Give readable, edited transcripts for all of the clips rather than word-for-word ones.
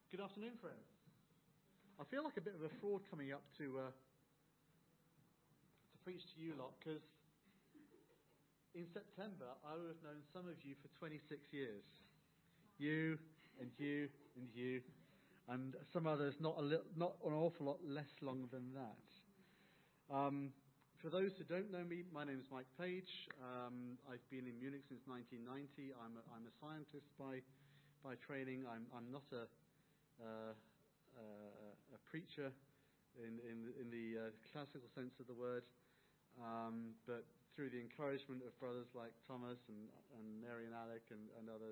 Good afternoon, friends. I feel like a bit of a fraud coming up to preach to you lot, because in September I would have known some of you for 26 years. You and you and you, and some others not an awful lot less long than that. For those who don't know me, my name is Mike Page. I've been in Munich since 1990. I'm a scientist by training. I'm not a preacher in the classical sense of the word, but through the encouragement of brothers like Thomas and Mary and Alec and others,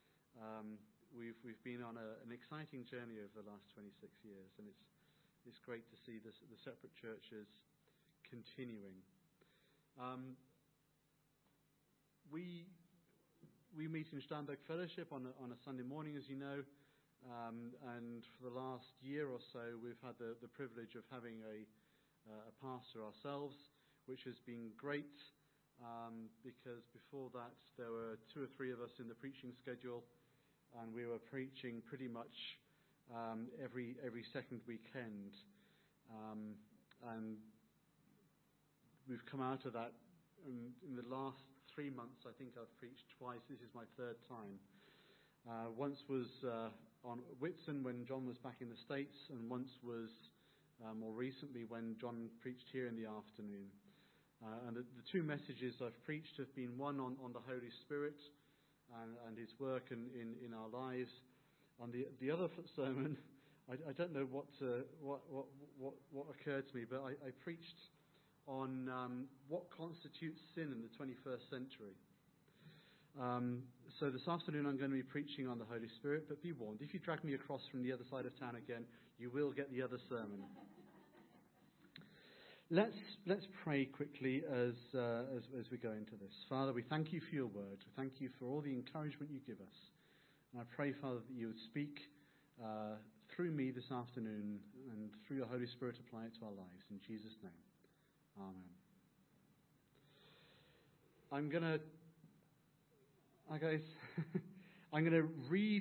we've been on an exciting journey over the last 26 years, and it's great to see the separate churches continuing. We meet in Starnberg Fellowship on a Sunday morning, as you know, and for the last year or so we've had the privilege of having a pastor ourselves, which has been great, because before that there were 2 or 3 of us in the preaching schedule, and we were preaching pretty much every second weekend, and we've come out of that. In the last 3 months, I think I've preached twice. This is my 3rd time. Once was on Whitsun when John was back in the States, and once was more recently when John preached here in the afternoon. And the 2 messages I've preached have been one on the Holy Spirit and His work in our lives. On the other sermon, I don't know what occurred to me, but I preached on what constitutes sin in the 21st century. So this afternoon I'm going to be preaching on the Holy Spirit, but be warned, if you drag me across from the other side of town again, you will get the other sermon. Let's pray quickly as we go into this. Father, we thank you for your word. We thank you for all the encouragement you give us. And I pray, Father, that you would speak through me this afternoon, and through your Holy Spirit apply it to our lives. In Jesus' name. Amen. I'm going to read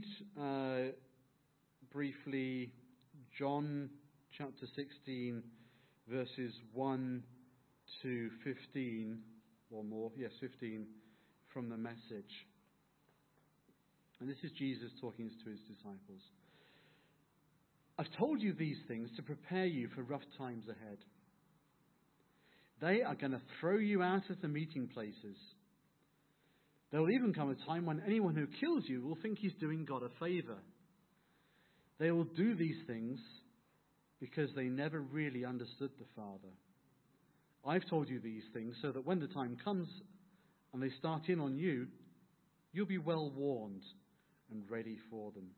briefly John chapter 16, verses 1 to 15 or more. Yes, 15 from the Message. And this is Jesus talking to his disciples. I've told you these things to prepare you for rough times ahead. They are going to throw you out of the meeting places. There will even come a time when anyone who kills you will think he's doing God a favour. They will do these things because they never really understood the Father. I've told you these things so that when the time comes and they start in on you, you'll be well warned and ready for them.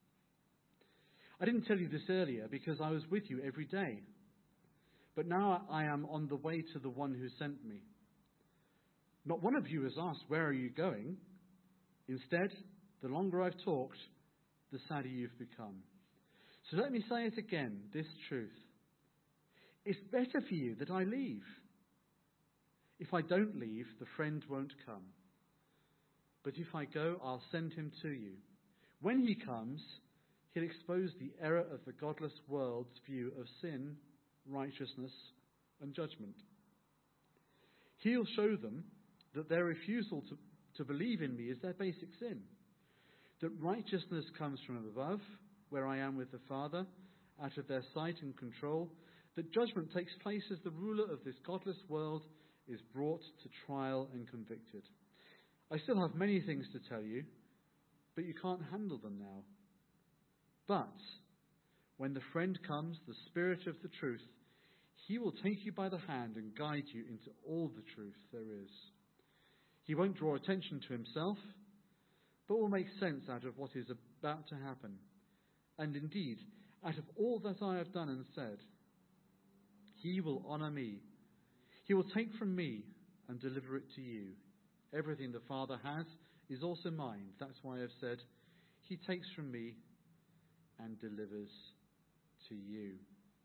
I didn't tell you this earlier because I was with you every day. But now I am on the way to the one who sent me. Not one of you has asked, where are you going? Instead, the longer I've talked, the sadder you've become. So let me say it again, this truth. It's better for you that I leave. If I don't leave, the friend won't come. But if I go, I'll send him to you. When he comes, he'll expose the error of the godless world's view of sin, righteousness and judgment. He'll show them that their refusal to believe in me is their basic sin. That righteousness comes from above, where I am with the Father, out of their sight and control. That judgment takes place as the ruler of this godless world is brought to trial and convicted. I still have many things to tell you, but you can't handle them now. But when the friend comes, the Spirit of the truth, he will take you by the hand and guide you into all the truth there is. He won't draw attention to himself, but will make sense out of what is about to happen. And indeed, out of all that I have done and said, he will honour me. He will take from me and deliver it to you. Everything the Father has is also mine. That's why I've said, he takes from me and delivers to you.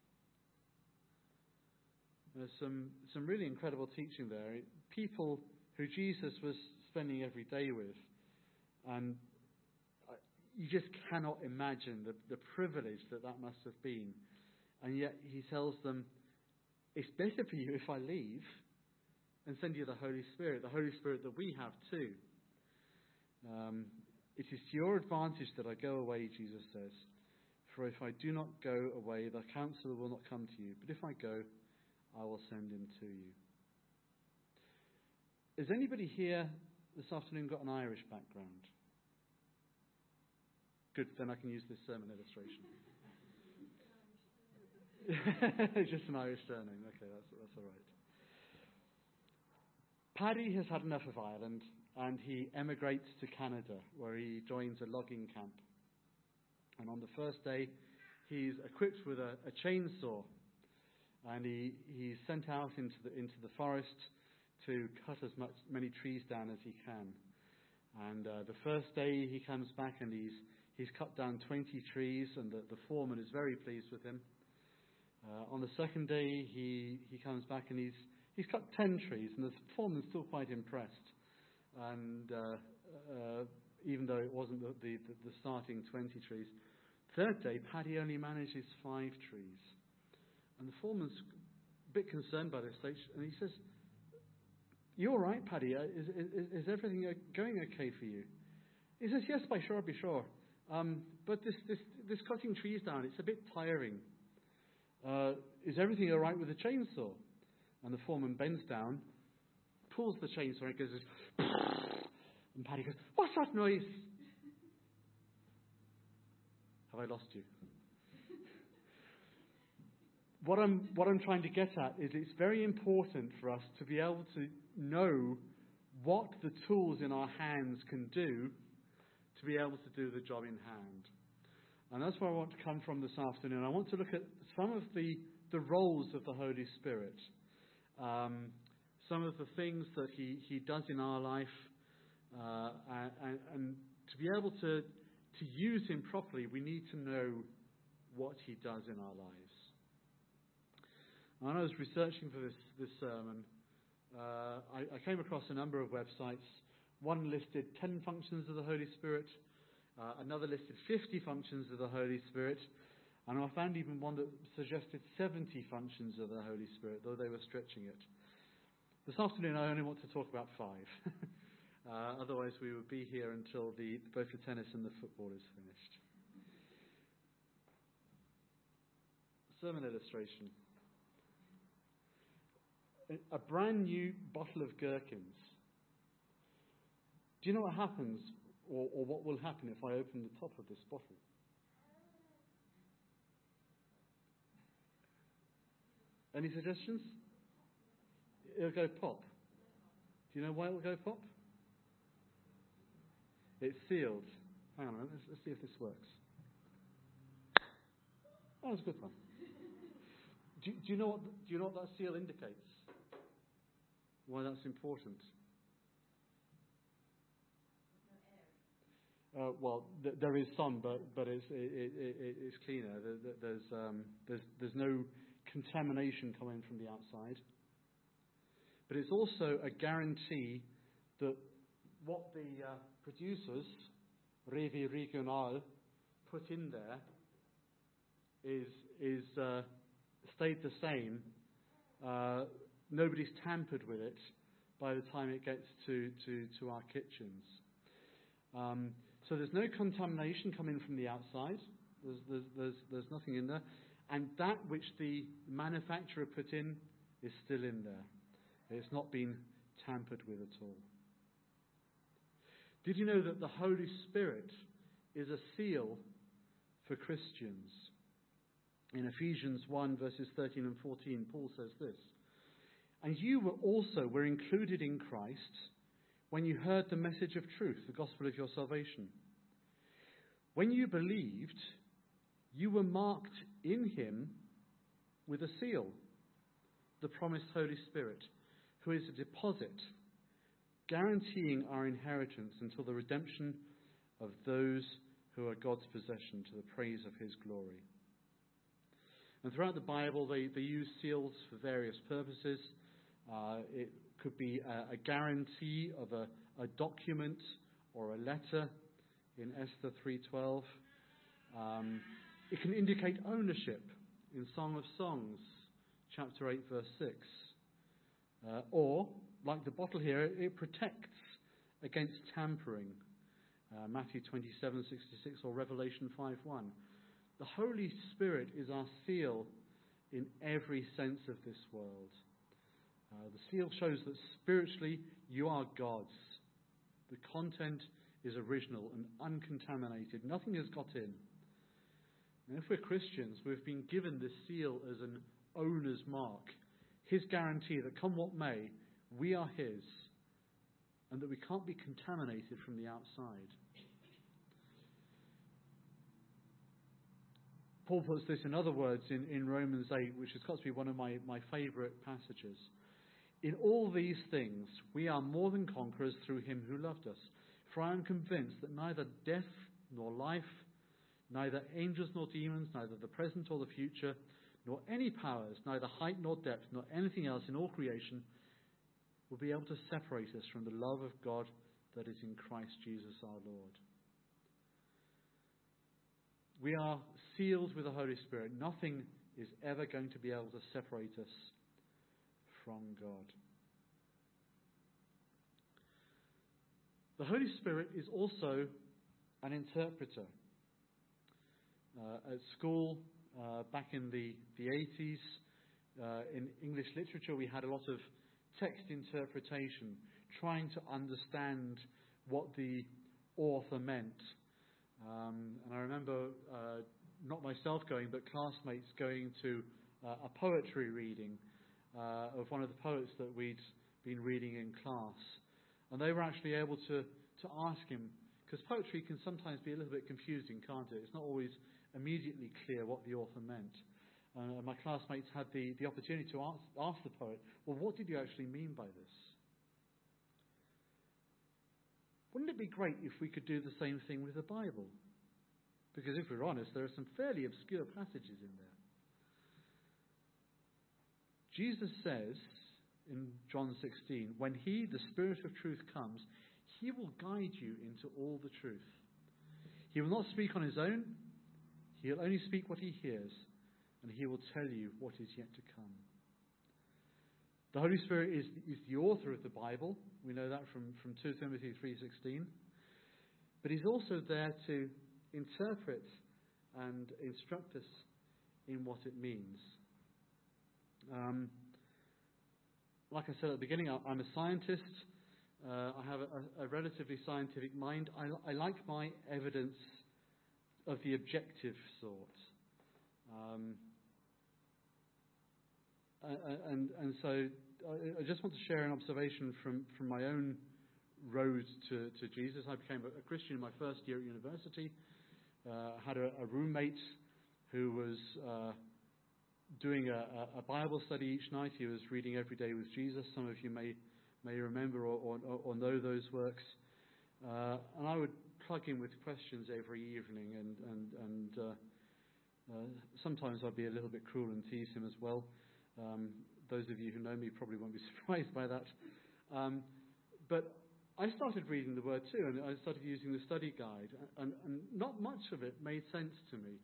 There's some really incredible teaching there. People who Jesus was spending every day with. And you just cannot imagine the privilege that must have been. And yet he tells them, it's better for you if I leave and send you the Holy Spirit that we have too. It is to your advantage that I go away, Jesus says. For if I do not go away, the Counselor will not come to you. But if I go, I will send him to you. Has anybody here this afternoon got an Irish background? Good, then I can use this sermon illustration. Just an Irish surname. Okay, that's all right. Paddy has had enough of Ireland, and he emigrates to Canada, where he joins a logging camp. And on the first day, he's equipped with a chainsaw, and he's sent out into the forest to cut many trees down as he can. And the first day he comes back and he's cut down 20 trees, and the foreman is very pleased with him. On the second day he comes back and he's cut 10 trees, and the foreman's still quite impressed. And even though it wasn't the starting 20 trees. Third day, Paddy only manages 5 trees. And the foreman's a bit concerned by this stage, and he says, "You all right, Paddy? Is everything going okay for you?" He says, "Yes, be sure. But this cutting trees down, it's a bit tiring. Is everything all right with the chainsaw?" And the foreman bends down, pulls the chainsaw, and it goes, and Paddy goes, "What's that noise?" Have I lost you? What I'm trying to get at is it's very important for us to be able to know what the tools in our hands can do to be able to do the job in hand. And that's where I want to come from this afternoon. I want to look at some of the roles of the Holy Spirit, some of the things that he does in our life, and to be able to use him properly, we need to know what he does in our lives. And when I was researching for this sermon, I came across a number of websites. One listed 10 functions of the Holy Spirit, another listed 50 functions of the Holy Spirit, and I found even one that suggested 70 functions of the Holy Spirit, though they were stretching it. This afternoon I only want to talk about 5. Otherwise we would be here until both the tennis and the football is finished. Sermon illustration. A brand new bottle of gherkins. Do you know what happens, or what will happen if I open the top of this bottle? Any suggestions? It'll go pop. Do you know why it'll go pop? It's sealed. Hang on a minute, let's see if this works. Oh, that's a good one. Do you know what that seal indicates? Why that's important? Well, there is some, but it's cleaner. There's no contamination coming from the outside. But it's also a guarantee that what the producers, Revi Regional, put in there is stayed the same. Nobody's tampered with it by the time it gets to our kitchens. So there's no contamination coming from the outside. There's nothing in there. And that which the manufacturer put in is still in there. It's not been tampered with at all. Did you know that the Holy Spirit is a seal for Christians? In Ephesians 1 verses 13 and 14, Paul says this: "And you were included in Christ when you heard the message of truth, the gospel of your salvation. When you believed, you were marked in him with a seal, the promised Holy Spirit, who is a deposit, guaranteeing our inheritance until the redemption of those who are God's possession, to the praise of his glory." And throughout the Bible, they use seals for various purposes. It could be a guarantee of a document or a letter. in Esther 3:12. It can indicate ownership in Song of Songs, chapter 8, verse 6. Or, like the bottle here, it protects against tampering, Matthew 27:66 or Revelation 5:1. The Holy Spirit is our seal in every sense of this world. The seal shows that spiritually you are God's. The content is original and uncontaminated. Nothing has got in. And if we're Christians, we've been given this seal as an owner's mark, his guarantee that come what may, we are his, and that we can't be contaminated from the outside. Paul puts this in other words in Romans 8, which has got to be one of my favourite passages. In all these things, we are more than conquerors through him who loved us. For I am convinced that neither death nor life, neither angels nor demons, neither the present or the future, nor any powers, neither height nor depth, nor anything else in all creation will be able to separate us from the love of God that is in Christ Jesus our Lord. We are sealed with the Holy Spirit. Nothing is ever going to be able to separate us from God. The Holy Spirit is also an interpreter. At school, back in the 80s, in English literature, we had a lot of text interpretation, trying to understand what the author meant. And I remember, not myself going, but classmates going to a poetry reading of one of the poets that we'd been reading in class. And they were actually able to ask him, because poetry can sometimes be a little bit confusing, can't it? It's not always immediately clear what the author meant. My classmates had the opportunity to ask the poet, well, what did you actually mean by this? Wouldn't it be great if we could do the same thing with the Bible? Because if we're honest, there are some fairly obscure passages in there. Jesus says in John 16, when he, the Spirit of truth, comes, he will guide you into all the truth. He will not speak on his own. He'll only speak what he hears, and he will tell you what is yet to come. The Holy Spirit is the author of the Bible. We know that from 2 Timothy 3:16. But he's also there to interpret and instruct us in what it means. Like I said at the beginning, I'm a scientist. I have a relatively scientific mind. I like my evidence of the objective sort. And so I just want to share an observation from my own road to Jesus. I became a Christian in my first year at university. I had a roommate who was doing a Bible study each night. He was reading Every Day with Jesus. Some of you may remember or know those works. And I would plug in with questions every evening, and sometimes I'd be a little bit cruel and tease him as well. Those of you who know me probably won't be surprised by that. But I started reading the Word too, and I started using the study guide, and not much of it made sense to me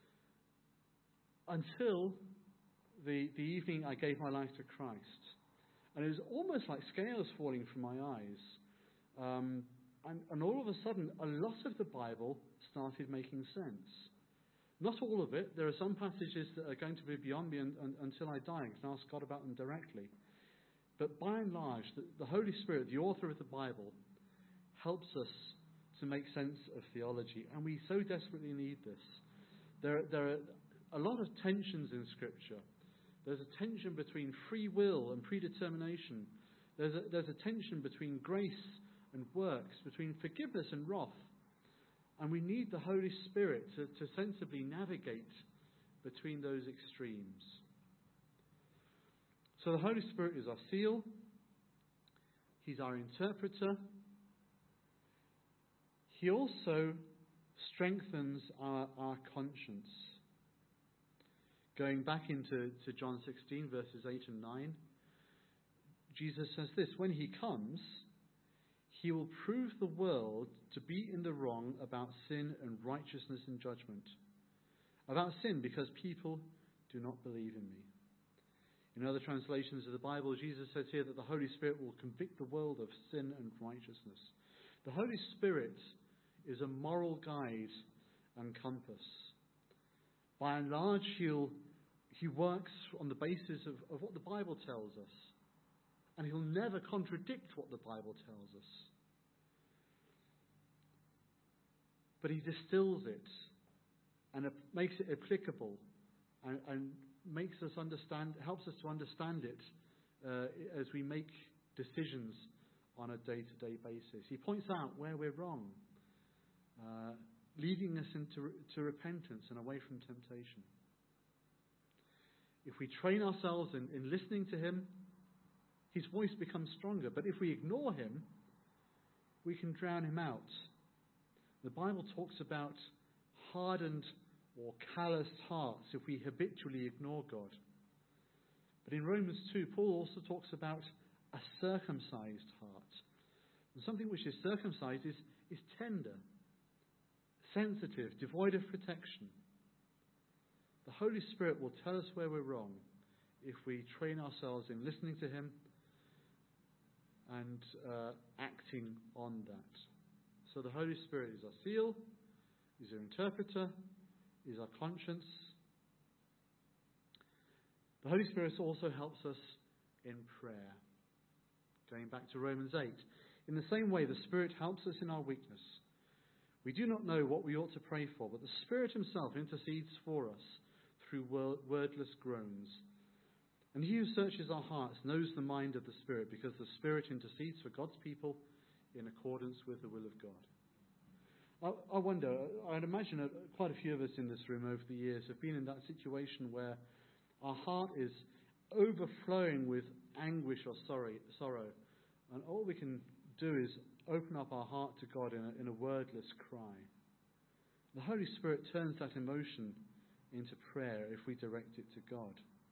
until the evening I gave my life to Christ. And it was almost like scales falling from my eyes. And all of a sudden, a lot of the Bible started making sense. Not all of it. There are some passages that are going to be beyond me until I die. I can ask God about them directly. But by and large, the Holy Spirit, the author of the Bible, helps us to make sense of theology. And we so desperately need this. There are a lot of tensions in Scripture. There's a tension between free will and predetermination. There's a tension between grace and works, between forgiveness and wrath. And we need the Holy Spirit to sensibly navigate between those extremes. So the Holy Spirit is our seal. He's our interpreter. He also strengthens our conscience. Going back into John 16, verses 8 and 9, Jesus says this, when he comes, He will prove the world to be in the wrong about sin and righteousness and judgment. About sin, because people do not believe in me. In other translations of the Bible, Jesus says here that the Holy Spirit will convict the world of sin and righteousness. The Holy Spirit is a moral guide and compass. By and large, he works on the basis of what the Bible tells us. And he'll never contradict what the Bible tells us. But he distills it and makes it applicable and makes us understand, helps us to understand it as we make decisions on a day-to-day basis. He points out where we're wrong, leading us into repentance and away from temptation. If we train ourselves in listening to him, his voice becomes stronger. But if we ignore him, we can drown him out. The Bible talks about hardened or calloused hearts if we habitually ignore God. But in Romans 2, Paul also talks about a circumcised heart. And something which is circumcised is tender, sensitive, devoid of protection. The Holy Spirit will tell us where we're wrong if we train ourselves in listening to him and acting on that. So the Holy Spirit is our seal, is our interpreter, is our conscience. The Holy Spirit also helps us in prayer. Going back to Romans 8. In the same way, the Spirit helps us in our weakness. We do not know what we ought to pray for, but the Spirit himself intercedes for us through wordless groans. And he who searches our hearts knows the mind of the Spirit, because the Spirit intercedes for God's people in accordance with the will of God. I wonder, I'd imagine quite a few of us in this room over the years have been in that situation where our heart is overflowing with anguish or sorrow. And all we can do is open up our heart to God in a wordless cry. The Holy Spirit turns that emotion into prayer if we direct it to God.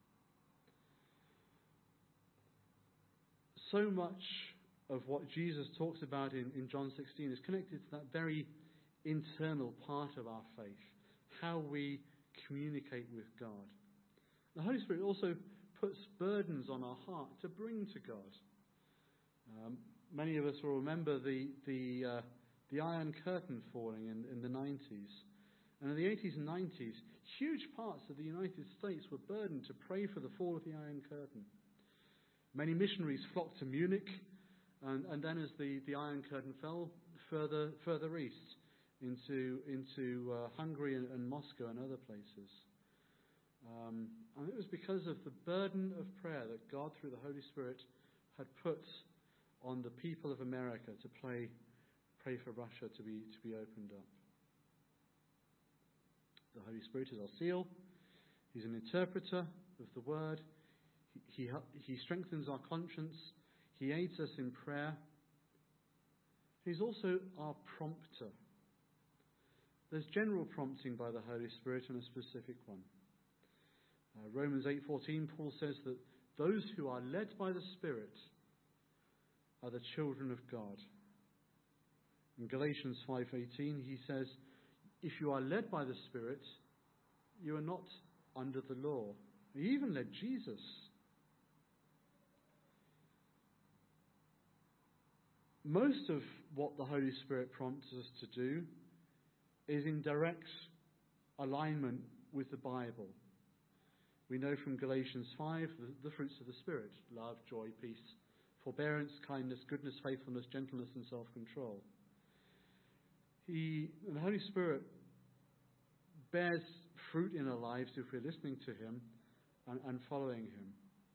So much of what Jesus talks about in John 16 is connected to that very internal part of our faith, how we communicate with God. The Holy Spirit also puts burdens on our heart to bring to God. Many of us will remember the Iron Curtain falling in the 90s. And in the 80s and 90s, huge parts of the United States were burdened to pray for the fall of the Iron Curtain. Many missionaries flocked to Munich, and then as the Iron Curtain fell, further east into Hungary and Moscow and other places. And it was because of the burden of prayer that God, through the Holy Spirit, had put on the people of America to pray for Russia to be opened up. The Holy Spirit is our seal. He's an interpreter of the Word. He strengthens our conscience. He aids us in prayer. He's also our prompter. There's general prompting by the Holy Spirit and a specific one. Romans 8:14, Paul says that those who are led by the Spirit are the children of God. In Galatians 5:18, he says, if you are led by the Spirit, you are not under the law. He even led Jesus. Most of what the Holy Spirit prompts us to do is in direct alignment with the Bible. We know from Galatians 5 the fruits of the Spirit: love, joy, peace, forbearance, kindness, goodness, faithfulness, gentleness, and self-control. The Holy Spirit bears fruit in our lives if we're listening to him and following him.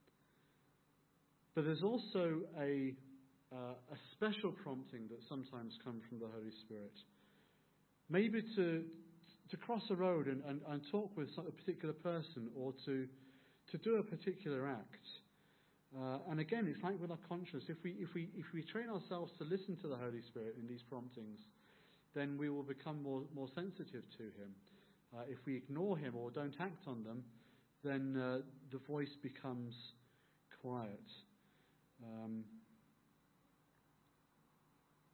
But there's also a special prompting that sometimes comes from the Holy Spirit. Maybe to cross a road and talk with a particular person, or to do a particular act. And again, it's like with our conscience. If we train ourselves to listen to the Holy Spirit in these promptings, then we will become more sensitive to him. If we ignore him or don't act on them, then the voice becomes quiet.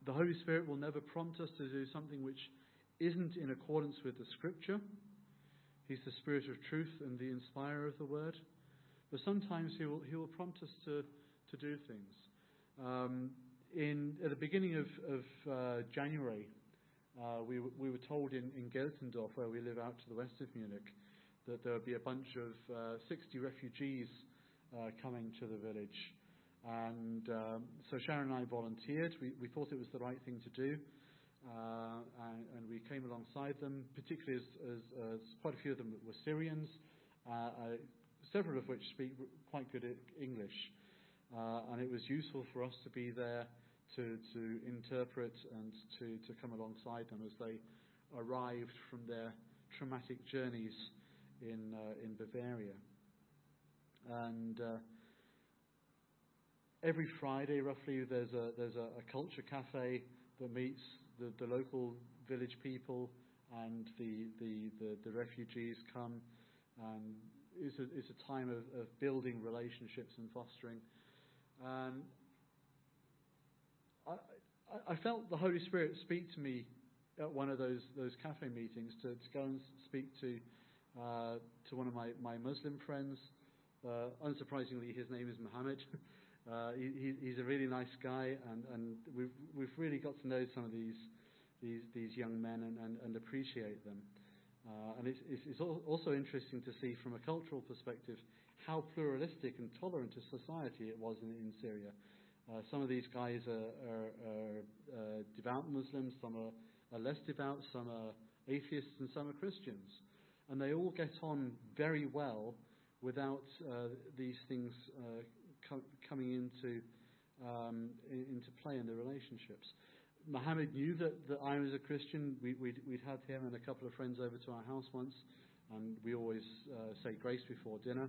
The Holy Spirit will never prompt us to do something which isn't in accordance with the Scripture. He's the Spirit of truth and the inspirer of the Word. But sometimes He will prompt us to do things. At the beginning of January, we were told in Geltendorf, where we live out to the west of Munich, that there would be a bunch of 60 refugees coming to the village. And so Sharon and I volunteered. We thought it was the right thing to do. And we came alongside them, particularly as quite a few of them were Syrians, several of which speak quite good English. And it was useful for us to be there to interpret and to come alongside them as they arrived from their traumatic journeys in Bavaria. And every Friday, roughly, there's a culture cafe that meets the local village people, and the refugees come, and it's a time of building relationships and fostering. I felt the Holy Spirit speak to me at one of those cafe meetings to go and speak to one of my Muslim friends. Unsurprisingly, his name is Mohammed. He's a really nice guy, and we've really got to know some of these young men and appreciate them. And it's also interesting to see from a cultural perspective how pluralistic and tolerant a society it was in Syria. Some of these guys are devout Muslims, some are less devout, some are atheists, and some are Christians. And they all get on very well without these things coming into play in their relationships. Mohammed knew that I was a Christian. We'd had him and a couple of friends over to our house once, and we always say grace before dinner.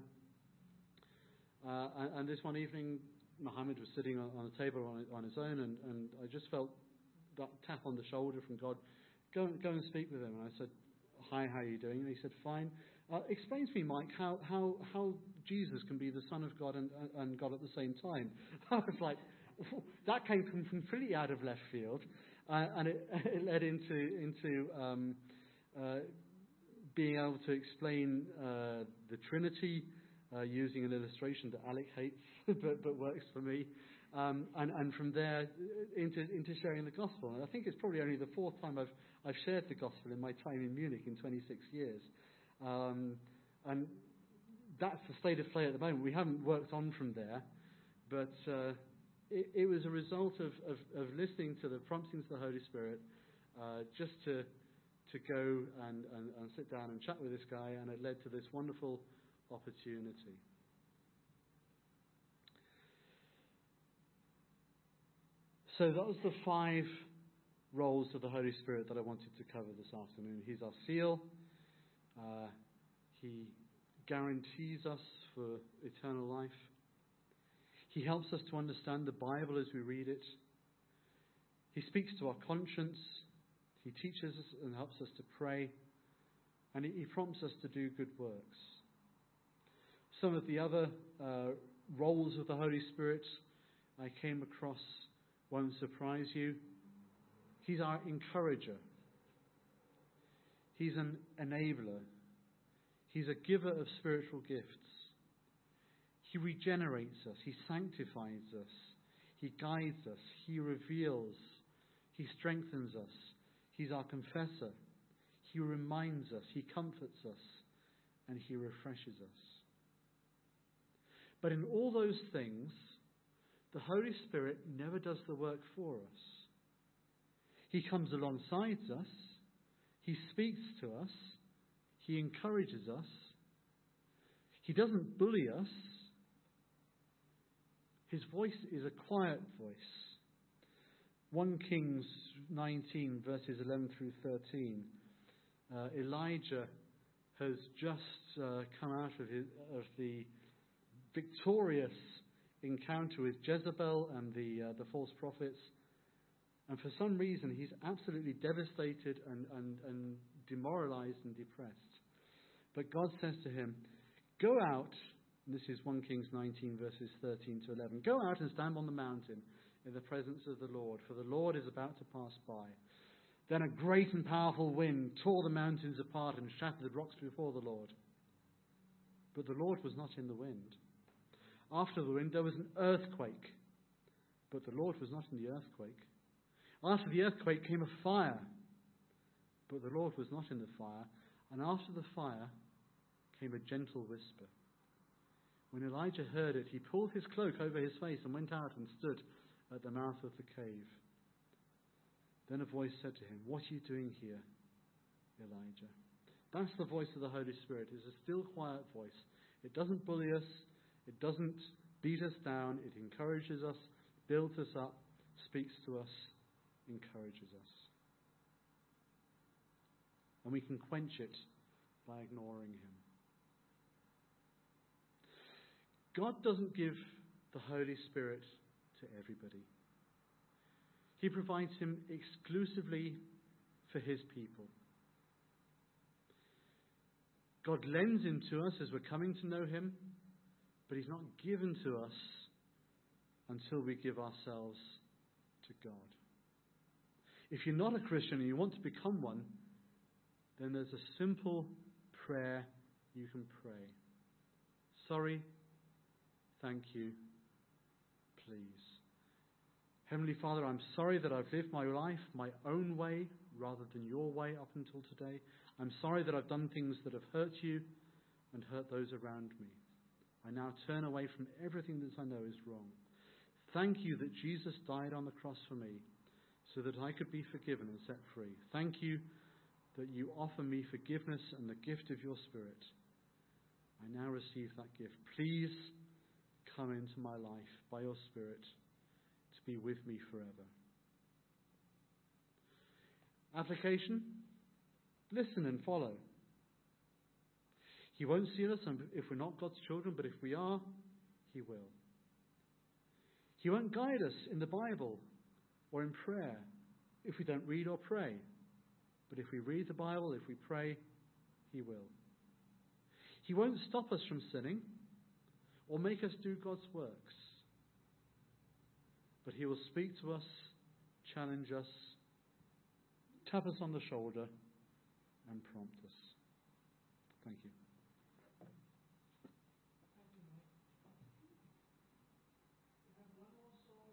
And this one evening, Mohammed was sitting on a table on his own, and I just felt that tap on the shoulder from God. Go and speak with him. And I said, "Hi, how are you doing?" And he said, "Fine." Explain to me, Mike, how Jesus can be the Son of God and God at the same time. I was like, that came from completely out of left field, and it led into being able to explain the Trinity using an illustration that Alec hates but works for me, and from there into sharing the gospel. And I think it's probably only the fourth time I've shared the gospel in my time in Munich in 26 years. And that's the state of play at the moment. We haven't worked on from there, but it was a result of listening to the promptings of the Holy Spirit, just to go and sit down and chat with this guy, and it led to this wonderful opportunity. So that was the 5 roles of the Holy Spirit that I wanted to cover this afternoon. He's our seal. He guarantees us for eternal life. He helps us to understand the Bible as we read it. He speaks to our conscience. He teaches us and helps us to pray. And he prompts us to do good works. Some of the other roles of the Holy Spirit I came across won't surprise you. He's our encourager. He's an enabler. He's a giver of spiritual gifts. He regenerates us. He sanctifies us. He guides us. He reveals. He strengthens us. He's our confessor. He reminds us. He comforts us. And he refreshes us. But in all those things, the Holy Spirit never does the work for us. He comes alongside us. He speaks to us. He encourages us. He doesn't bully us. His voice is a quiet voice. 1 Kings 19, verses 11 through 13. Elijah has just come out of the victorious encounter with Jezebel and the false prophets. And for some reason, he's absolutely devastated and demoralized and depressed. But God says to him, go out, and this is 1 Kings 19, verses 13 to 11, go out and stand on the mountain in the presence of the Lord, for the Lord is about to pass by. Then a great and powerful wind tore the mountains apart and shattered the rocks before the Lord. But the Lord was not in the wind. After the wind there was an earthquake, but the Lord was not in the earthquake. After the earthquake came a fire, but the Lord was not in the fire. And after the fire came a gentle whisper. When Elijah heard it, he pulled his cloak over his face and went out and stood at the mouth of the cave. Then a voice said to him, "What are you doing here, Elijah?" That's the voice of the Holy Spirit. It's a still, quiet voice. It doesn't bully us. It doesn't beat us down. It encourages us, builds us up, speaks to us, encourages us. And we can quench it by ignoring him. God doesn't give the Holy Spirit to everybody. He provides him exclusively for his people. God lends him to us as we're coming to know him, but he's not given to us until we give ourselves to God. If you're not a Christian and you want to become one, then there's a simple prayer you can pray. Sorry, thank you, please. Heavenly Father, I'm sorry that I've lived my life my own way rather than your way up until today. I'm sorry that I've done things that have hurt you and hurt those around me. I now turn away from everything that I know is wrong. Thank you that Jesus died on the cross for me so that I could be forgiven and set free. Thank you that you offer me forgiveness and the gift of your Spirit. I now receive that gift. Please come into my life by your Spirit to be with me forever. Application: listen and follow. He won't see us if we're not God's children, but if we are, he will. He won't guide us in the Bible or in prayer if we don't read or pray. But if we read the Bible, if we pray, he will. He won't stop us from sinning or make us do God's works. But he will speak to us, challenge us, tap us on the shoulder, and prompt us. Thank you.